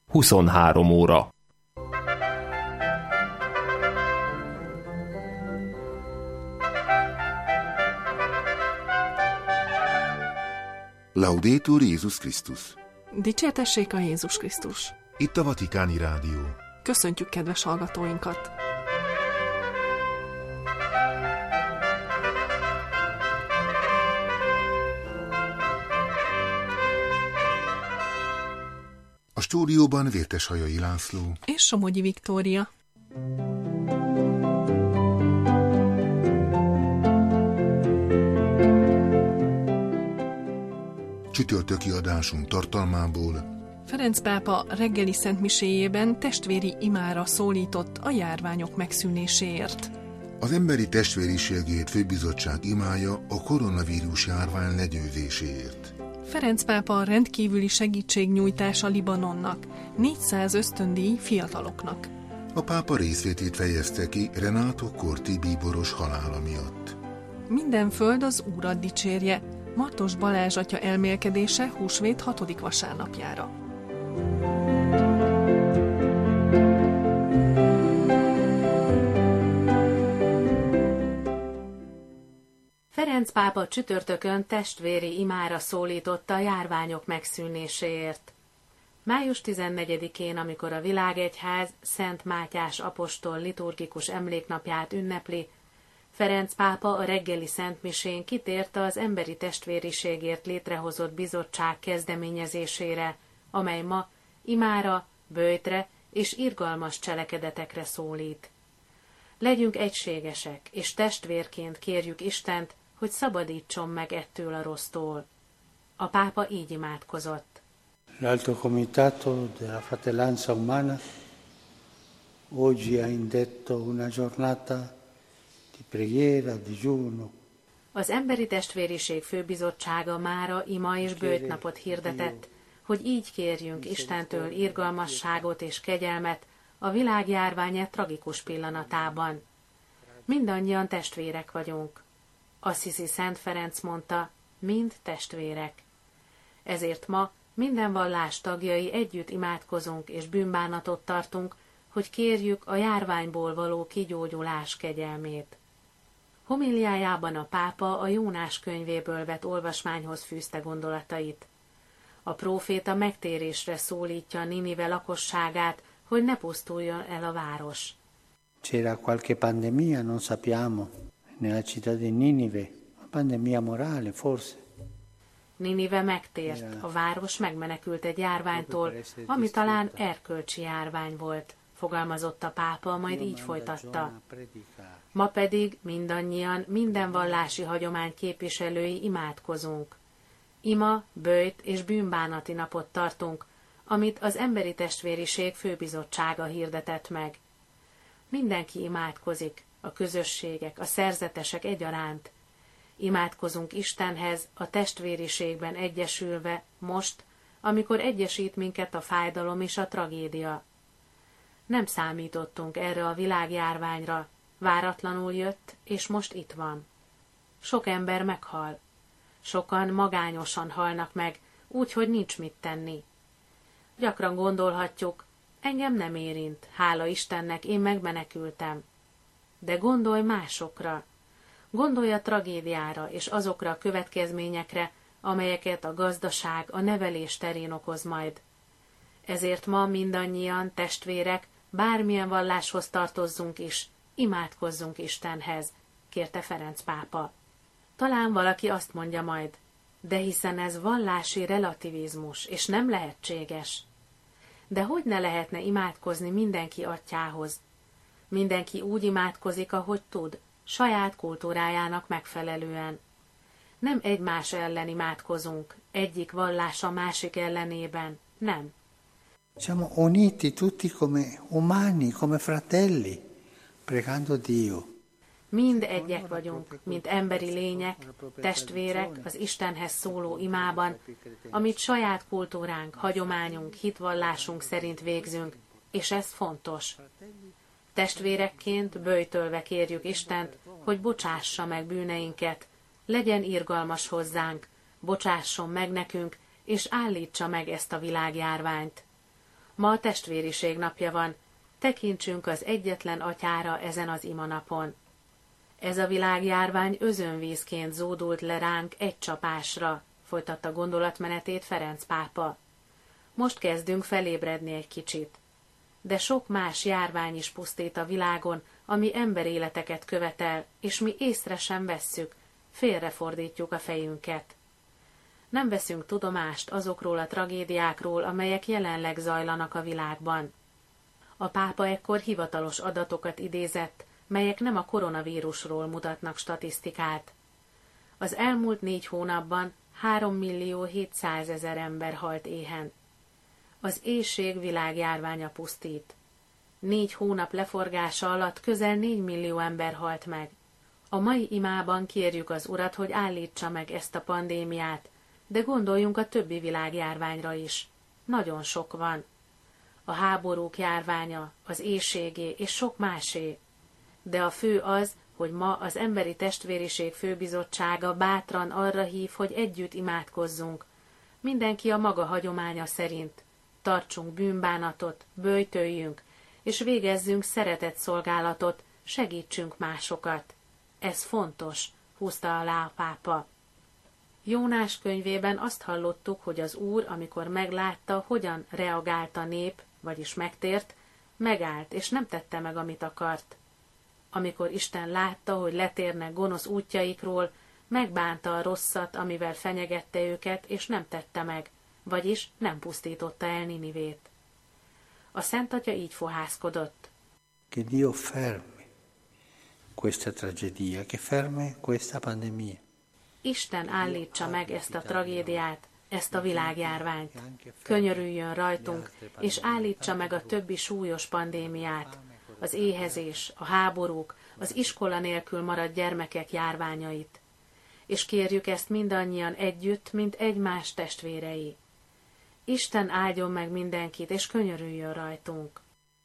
23 óra. Laudetur Jézus Krisztus. Dicsértessék a Jézus Krisztus. Itt a Vatikáni Rádió. Köszöntjük kedves hallgatóinkat! A stúdióban Vérteshajai László és Somogyi Viktória. Csütörtöki adásunk tartalmából: Ferenc pápa reggeli szentmiséjében testvéri imára szólított a járványok megszűnéséért. Az Emberi Testvériségért Főbizottság imája a koronavírus járvány legyőzéséért. Ferenc pápa rendkívüli segítségnyújtása Libanonnak, 400 ösztöndíj fiataloknak. A pápa részvétét fejezte ki Renato Corti bíboros halála miatt. Minden föld az Úrat dicsérje, Martos Balázs atya elmélkedése húsvét 6. vasárnapjára. Ferenc pápa csütörtökön testvéri imára szólította a járványok megszűnéséért. Május 14-én, amikor a Világegyház Szent Mátyás apostol liturgikus emléknapját ünnepli, Ferenc pápa a reggeli szentmisén kitért az emberi testvériségért létrehozott bizottság kezdeményezésére, amely ma imára, böjtre és irgalmas cselekedetekre szólít. Legyünk egységesek, és testvérként kérjük Istent, hogy szabadítson meg ettől a rossztól. A pápa így imádkozott. L'Alto Comitato della Fratellanza Umana oggi ha indetto una giornata di preghiera, digiuno. Az Emberi Testvériség Főbizottsága mára ima és böjtnapot hirdetett, hogy így kérjünk Istentől irgalmasságot és kegyelmet a világjárvány tragikus pillanatában. Mindannyian testvérek vagyunk. Assisi Szent Ferenc mondta, mind testvérek. Ezért ma minden vallás tagjai együtt imádkozunk és bűnbánatot tartunk, hogy kérjük a járványból való kigyógyulás kegyelmét. Homiliájában a pápa a Jónás könyvéből vett olvasmányhoz fűzte gondolatait. A próféta megtérésre szólítja Ninive lakosságát, hogy ne pusztuljon el a város. C'era qualche pandemia, non sappiamo, nella città di Ninive, una pandemia morale forse. Ninive megtért, a város megmenekült egy járványtól, ami talán erkölcsi járvány volt, fogalmazott a pápa, majd így folytatta. Ma pedig mindannyian, minden vallási hagyomány képviselői imádkozunk. Ima, böjt és bűnbánati napot tartunk, amit az Emberi Testvériség Főbizottsága hirdetett meg. Mindenki imádkozik, a közösségek, a szerzetesek egyaránt. Imádkozunk Istenhez a testvériségben egyesülve most, amikor egyesít minket a fájdalom és a tragédia. Nem számítottunk erre a világjárványra, váratlanul jött, és most itt van. Sok ember meghal. Sokan magányosan halnak meg, úgy, hogy nincs mit tenni. Gyakran gondolhatjuk, engem nem érint, hála Istennek, én megmenekültem. De gondolj másokra. Gondolj a tragédiára és azokra a következményekre, amelyeket a gazdaság, a nevelés terén okoz majd. Ezért ma mindannyian, testvérek, bármilyen valláshoz tartozzunk is, imádkozzunk Istenhez, kérte Ferenc pápa. Talán valaki azt mondja majd, de hiszen ez vallási relativizmus, és nem lehetséges. De hogy ne lehetne imádkozni mindenki atyához? Mindenki úgy imádkozik, ahogy tud, saját kultúrájának megfelelően. Nem egymás ellen imádkozunk, egyik vallás a másik ellenében, nem. Siamo uniti tutti come umani, come fratelli, pregando Dio. Mind egyek vagyunk, mint emberi lények, testvérek az Istenhez szóló imában, amit saját kultúránk, hagyományunk, hitvallásunk szerint végzünk, és ez fontos. Testvérekként böjtölve kérjük Istent, hogy bocsássa meg bűneinket, legyen irgalmas hozzánk, bocsásson meg nekünk, és állítsa meg ezt a világjárványt. Ma a testvériség napja van, tekintsünk az egyetlen atyára ezen az imanapon. Ez a világjárvány özönvízként zúdult le ránk egy csapásra, folytatta gondolatmenetét Ferenc pápa. Most kezdünk felébredni egy kicsit. De sok más járvány is pusztít a világon, ami emberéleteket követel, és mi észre sem vesszük, félrefordítjuk a fejünket. Nem veszünk tudomást azokról a tragédiákról, amelyek jelenleg zajlanak a világban. A pápa ekkor hivatalos adatokat idézett, melyek nem a koronavírusról mutatnak statisztikát. Az elmúlt 4 hónapban 3.700.000 ember halt éhen. Az éhség világjárványa pusztít. 4 hónap leforgása alatt közel 4 millió ember halt meg. A mai imában kérjük az Urat, hogy állítsa meg ezt a pandémiát, de gondoljunk a többi világjárványra is. Nagyon sok van. A háborúk járványa, az éhségé és sok másé. De a fő az, hogy ma az Emberi Testvériség Főbizottsága bátran arra hív, hogy együtt imádkozzunk. Mindenki a maga hagyománya szerint. Tartsunk bűnbánatot, böjtöljünk, és végezzünk szeretetszolgálatot, segítsünk másokat. Ez fontos, húzta alá a pápa. Jónás könyvében azt hallottuk, hogy az Úr, amikor meglátta, hogyan reagált a nép, vagyis megtért, megállt, és nem tette meg, amit akart. Amikor Isten látta, hogy letérnek gonosz útjaikról, megbánta a rosszat, amivel fenyegette őket, és nem tette meg, vagyis nem pusztította el Ninivét. A Szent Atya így fohászkodott. Che Dio fermi questa tragedia, che fermi questa pandemia. Isten állítsa meg ezt a tragédiát, ezt a világjárványt. Könyörüljön rajtunk, és állítsa meg a többi súlyos pandémiát, az éhezés, a háborúk, az iskola nélkül maradt gyermekek járványait. És kérjük ezt mindannyian együtt, mint egymás testvérei. Isten áldjon meg mindenkit, és könyörüljön rajtunk.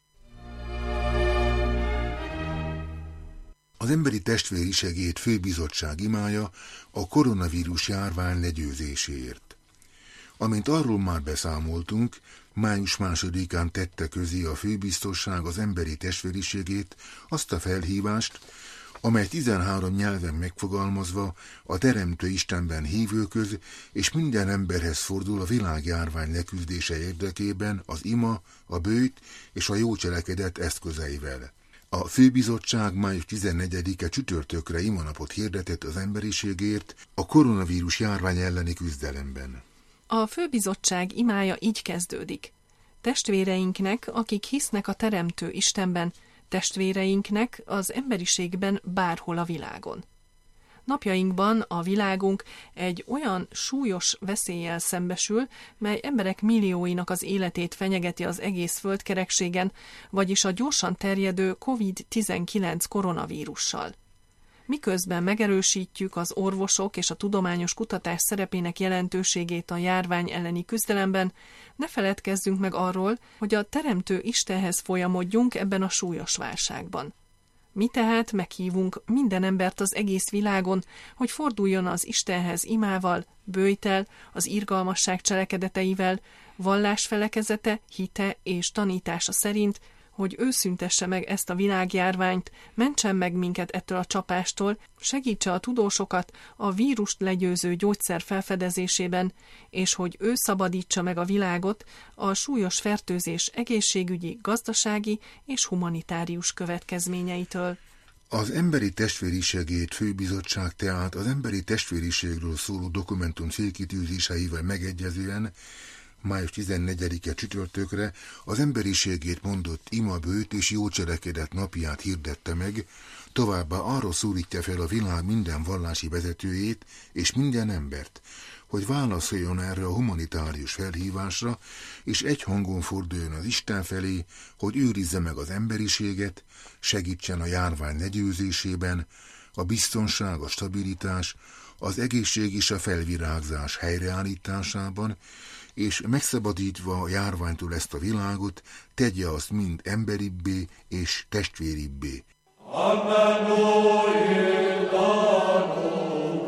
Az Emberi Testvériség Főbizottság imája a koronavírus járvány legyőzéséért. Amint arról már beszámoltunk, május 2-án tette közé a főbiztosság az Emberi Testvériség azt a felhívást, amely 13 nyelven megfogalmazva a Teremtő Istenben hívőköz és minden emberhez fordul a világjárvány leküzdése érdekében az ima, a böjt és a jó cselekedet eszközeivel. A főbizottság május 14-e csütörtökre imanapot hirdetett az emberiségért a koronavírus járvány elleni küzdelemben. A főbizottság imája így kezdődik. Testvéreinknek, akik hisznek a Teremtő Istenben, testvéreinknek az emberiségben bárhol a világon. Napjainkban a világunk egy olyan súlyos veszéllyel szembesül, mely emberek millióinak az életét fenyegeti az egész földkerekségen, vagyis a gyorsan terjedő COVID-19 koronavírussal. Miközben megerősítjük az orvosok és a tudományos kutatás szerepének jelentőségét a járvány elleni küzdelemben, ne feledkezzünk meg arról, hogy a Teremtő Istenhez folyamodjunk ebben a súlyos válságban. Mi tehát meghívunk minden embert az egész világon, hogy forduljon az Istenhez imával, böjttel, az irgalmasság cselekedeteivel, vallásfelekezete, hite és tanítása szerint, hogy ő szüntesse meg ezt a világjárványt, mentsen meg minket ettől a csapástól, segítse a tudósokat a vírust legyőző gyógyszer felfedezésében, és hogy ő szabadítsa meg a világot a súlyos fertőzés egészségügyi, gazdasági és humanitárius következményeitől. Az Emberi Testvériség Főbizottság tehát az emberi testvériségről szóló dokumentum célkitűzéseivel megegyezően május 14-e csütörtökre az emberiségét mondott ima, böjt és jó cselekedet napját hirdette meg, továbbá arra szólítja fel a világ minden vallási vezetőjét és minden embert, hogy válaszoljon erre a humanitárius felhívásra, és egy hangon forduljon az Isten felé, hogy őrizze meg az emberiséget, segítsen a járvány legyőzésében, a biztonság, a stabilitás, az egészség és a felvirágzás helyreállításában, és megszabadítva a járványtól ezt a világot, tegye azt mind emberibbé és testvéribbé.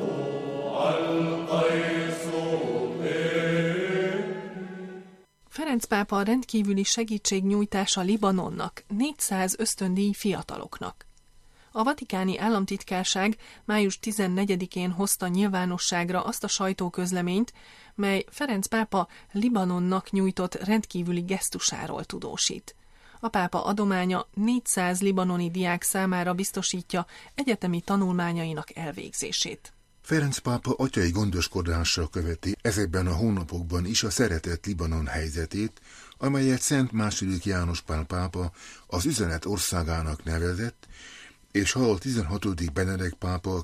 Ferenc Ferenc pápa rendkívüli segítségnyújtása Libanonnak, 400 ösztöndíj fiataloknak. A vatikáni államtitkárság május 14-én hozta nyilvánosságra azt a sajtóközleményt, mely Ferenc pápa Libanonnak nyújtott rendkívüli gesztusáról tudósít. A pápa adománya 400 libanoni diák számára biztosítja egyetemi tanulmányainak elvégzését. Ferenc pápa atyai gondoskodással követi ezekben a hónapokban is a szeretett Libanon helyzetét, amelyet Szent II. János Pál pápa az üzenet országának nevezett, és Hal 16. Benedek pápa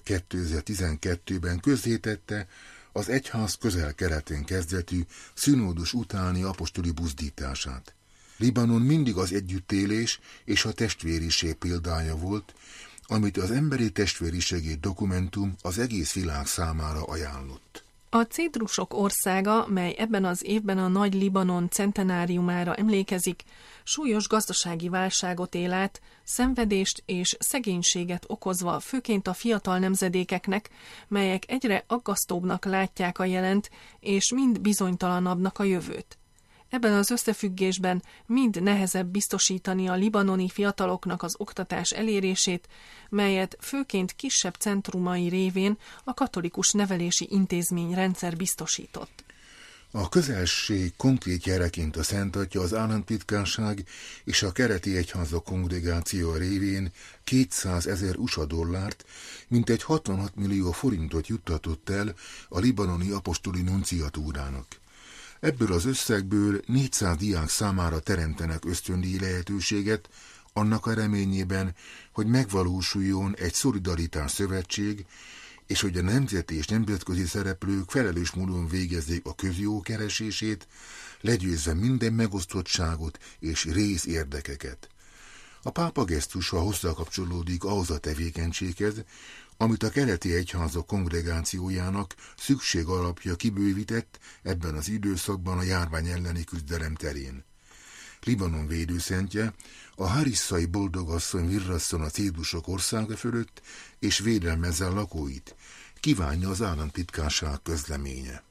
2012-ben közzétette az egyház közel-keleten kezdetű színódus utáni apostoli buzdítását. Libanon mindig az együttélés és a testvériség példája volt, amit az emberi testvériségi dokumentum az egész világ számára ajánlott. A Cédrusok országa, mely ebben az évben a Nagy Libanon centenáriumára emlékezik, súlyos gazdasági válságot él át, szenvedést és szegénységet okozva főként a fiatal nemzedékeknek, melyek egyre aggasztóbbnak látják a jelent, és mind bizonytalanabbnak a jövőt. Ebben az összefüggésben mind nehezebb biztosítani a libanoni fiataloknak az oktatás elérését, melyet főként kisebb centrumai révén a katolikus nevelési intézményrendszer biztosított. A közelség konkrét jeleként a Szent Atya, az államtitkárság és a keleti egyházak kongregáció révén 200 000 USA dollárt, mintegy 66 millió forintot juttatott el a libanoni apostoli nunciatúrának. Ebből az összegből 400 diák számára teremtenek ösztöndíj lehetőséget, annak a reményében, hogy megvalósuljon egy szolidaritás szövetség, és hogy a nemzeti és nemzetközi szereplők felelős módon végezzék a közjó keresését, legyőzve minden megosztottságot és részérdekeket. A pápa gesztusa hozzákapcsolódik ahhoz a tevékenységhez, amit a keleti egyházak kongregációjának szükség alapja kibővített ebben az időszakban a járvány elleni küzdelem terén. Libanon védőszentje, a harisszai boldogasszony virrasszon a Cédrusok országa fölött, és védelmezze a lakóit, kívánja az államtitkárság közleménye.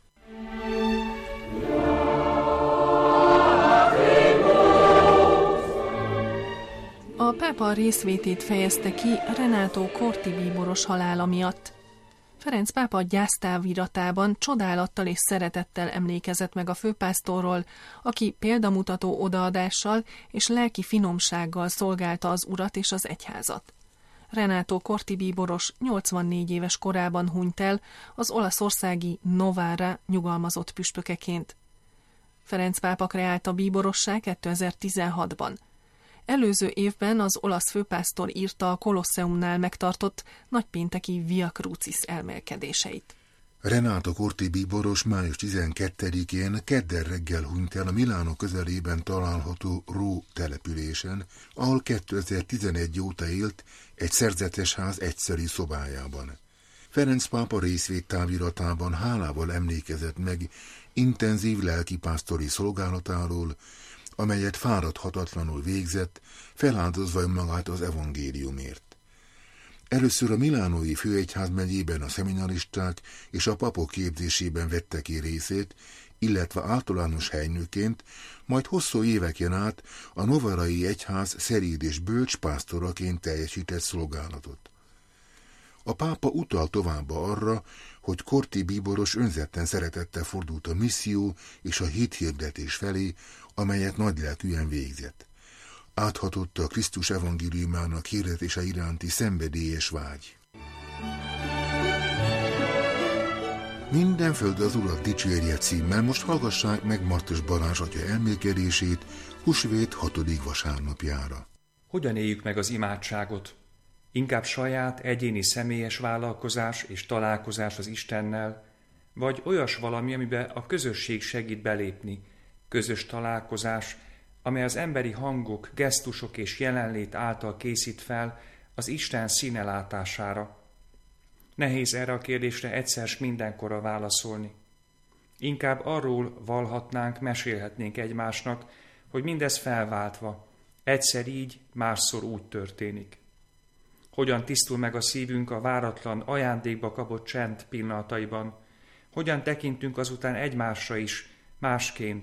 A pápa részvétét fejezte ki Renato Corti bíboros halála miatt. Ferenc pápa gyásztáviratában csodálattal és szeretettel emlékezett meg a főpásztorról, aki példamutató odaadással és lelki finomsággal szolgálta az urat és az egyházat. Renato Corti bíboros 84 éves korában hunyt el az olaszországi Novara nyugalmazott püspökeként. Ferenc pápa kreálta bíborossá 2016-ban. Előző évben az olasz főpásztor írta a Kolosseumnál megtartott nagypénteki Via Crucis elmélkedéseit. Renato Corti bíboros május 12-én kedden reggel hunyt el a Milánó közelében található Ró településen, ahol 2011 óta élt egy szerzetes ház egyszeri szobájában. Ferenc pápa részvét táviratában hálával emlékezett meg intenzív lelkipásztori szolgálatáról, amelyet fáradhatatlanul végzett, feláldozva magát az evangéliumért. Először a milánói főegyházmegyében a szeminaristák és a papok képzésében vette ki részét, illetve általános helynőként, majd hosszú éveken át a novarai egyház szeréd és bölcs pásztoraként teljesített szolgálatot. A pápa utal tovább arra, hogy Corti bíboros önzetten szeretettel fordult a misszió és a hithirdetés felé, amelyet nagylelkűen végzett. Áthatotta a Krisztus evangéliumának hirdetése iránti szenvedélyes vágy. Minden föld az Urat dicsérje címmel most hallgassák meg Martos Balázs atya elmélkedését húsvét 6. vasárnapjára. Hogyan éljük meg az imádságot? Inkább saját, egyéni személyes vállalkozás és találkozás az Istennel, vagy olyas valami, amiben a közösség segít belépni, közös találkozás, amely az emberi hangok, gesztusok és jelenlét által készít fel az Isten színe látására. Nehéz erre a kérdésre egyszer s mindenkorra válaszolni. Inkább arról vallhatnánk, mesélhetnénk egymásnak, hogy mindez felváltva, egyszer így, másszor úgy történik. Hogyan tisztul meg a szívünk a váratlan, ajándékba kapott csend pillanataiban, hogyan tekintünk azután egymásra is, másként,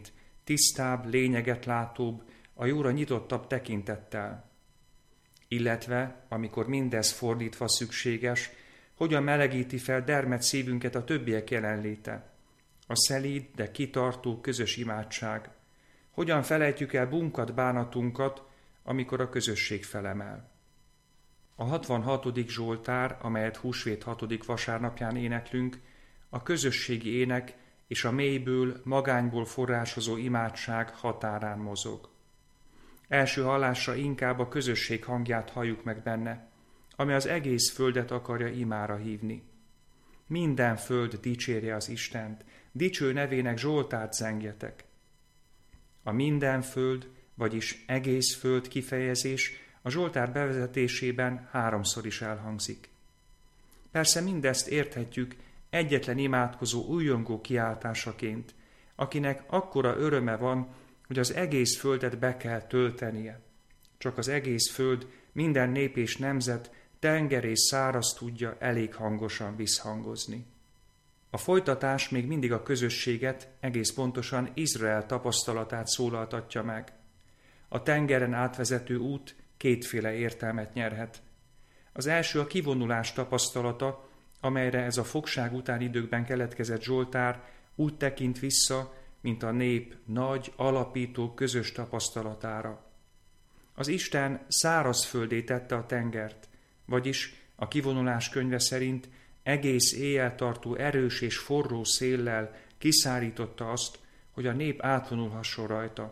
tisztább, lényeget látóbb, a jóra nyitottabb tekintettel. Illetve, amikor mindez fordítva szükséges, hogyan melegíti fel dermed szívünket a többiek jelenléte, a szelíd, de kitartó közös imádság, hogyan felejtjük el bunkat, bánatunkat, amikor a közösség felemel. A 66. Zsoltár, amelyet húsvét 6. vasárnapján éneklünk, a közösségi ének és a mélyből, magányból forrásozó imádság határán mozog. Első hallásra inkább a közösség hangját halljuk meg benne, ami az egész földet akarja imára hívni. Minden föld dicsérje az Istent, dicső nevének zsoltárt zengjetek. A minden föld, vagyis egész föld kifejezés a zsoltár bevezetésében 3-szor is elhangzik. Persze mindezt érthetjük egyetlen imádkozó újongó kiáltásaként, akinek akkora öröme van, hogy az egész földet be kell töltenie. Csak az egész föld, minden nép és nemzet, tenger és száraz tudja elég hangosan visszhangozni. A folytatás még mindig a közösséget, egész pontosan Izrael tapasztalatát szólaltatja meg. A tengeren átvezető út kétféle értelmet nyerhet. Az első a kivonulás tapasztalata, amelyre ez a fogság utáni időkben keletkezett zsoltár úgy tekint vissza, mint a nép nagy, alapító, közös tapasztalatára. Az Isten szárazföldé tette a tengert, vagyis a kivonulás könyve szerint egész éjjel tartó erős és forró széllel kiszárította azt, hogy a nép átvonulhasson rajta.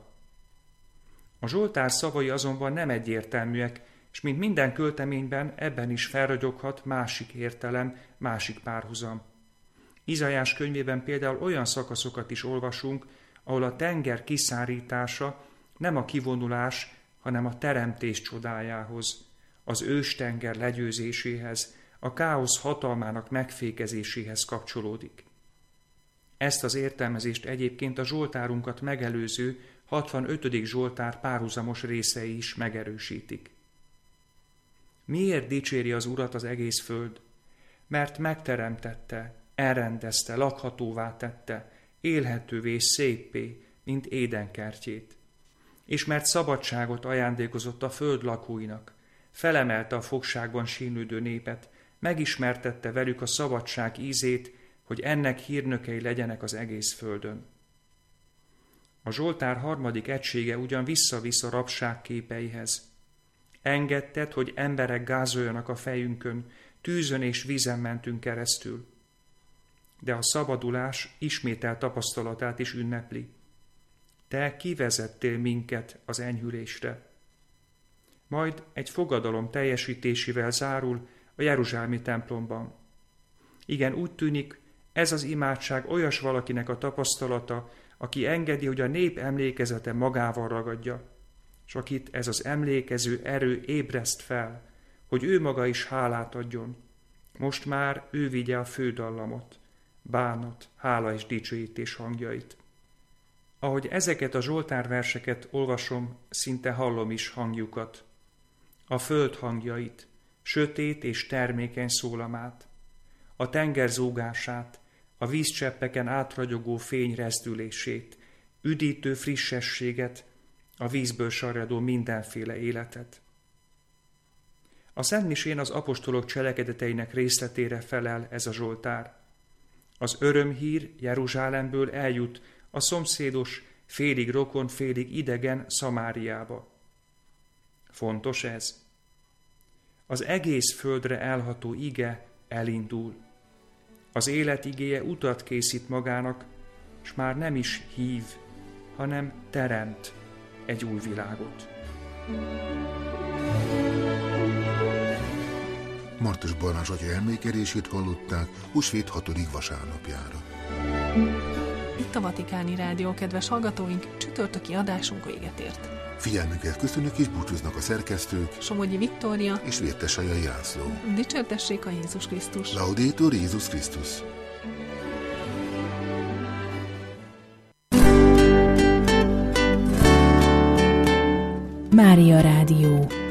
A zsoltár szavai azonban nem egyértelműek, és mint minden költeményben ebben is felragyoghat másik értelem, másik párhuzam. Izaiás könyvében például olyan szakaszokat is olvasunk, ahol a tenger kiszárítása nem a kivonulás, hanem a teremtés csodájához, az őstenger legyőzéséhez, a káosz hatalmának megfékezéséhez kapcsolódik. Ezt az értelmezést egyébként a zsoltárunkat megelőző 65. Zsoltár párhuzamos részei is megerősítik. Miért dicséri az Urat az egész föld? Mert megteremtette, elrendezte, lakhatóvá tette, élhetővé, széppé, mint Éden kertjét. És mert szabadságot ajándékozott a föld lakóinak, felemelte a fogságban sínlődő népet, megismertette velük a szabadság ízét, hogy ennek hírnökei legyenek az egész földön. A zsoltár 3. egysége ugyan visszavisz a rabság képeihez. Engedted, hogy emberek gázoljanak a fejünkön, tűzön és vízen mentünk keresztül. De a szabadulás ismételt tapasztalatát is ünnepli. Te kivezettél minket az enyhülésre. Majd egy fogadalom teljesítésével zárul a jeruzsálemi templomban. Igen, úgy tűnik, ez az imádság olyas valakinek a tapasztalata, aki engedi, hogy a nép emlékezete magával ragadja, és akit ez az emlékező erő ébreszt fel, hogy ő maga is hálát adjon. Most már ő vigye a fődallamot, bánat, hála és dicsőítés hangjait. Ahogy ezeket a zsoltárverseket olvasom, szinte hallom is hangjukat. A föld hangjait, sötét és termékeny szólamát, a tenger zúgását, a vízcseppeken átragyogó fény rezdülését, üdítő frissességet, a vízből sarjadó mindenféle életet. A szentmisén az apostolok cselekedeteinek részletére felel ez a zsoltár. Az örömhír Jeruzsálemből eljut a szomszédos, félig rokon, félig idegen Szamáriába. Fontos ez. Az egész földre elható ige elindul. Az élet igéje utat készít magának, s már nem is hív, hanem teremt egy új világot. Martos Balázs atya elmékedését hallották húsvét 6. vasárnapjára. Itt a Vatikáni Rádió, kedves hallgatóink, csütörtöki adásunk véget ért. Figyelmüket köszönjük és búcsúznak a szerkesztők Somogyi Viktória és Vértesajai László. Dicsértessék a Jézus Krisztus! Laudetur Jézus Krisztus! Mária Rádió.